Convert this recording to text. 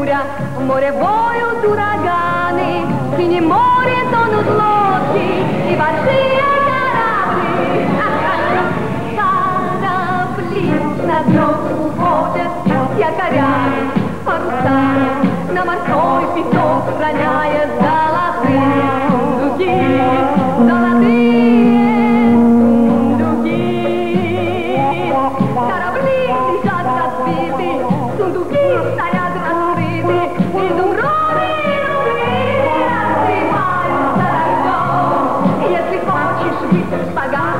буря, в море воют ураганы, в синем море тонут лодки и большие корабли. Корабли на дно уходят, якорями, парусами, на морской песок роняя золотые сундуки, золотые сундуки. Корабли лежат разбиты, сундуки стоят раскрыты, изумруды рассыпаются дождем. Если хочешь выпить богатый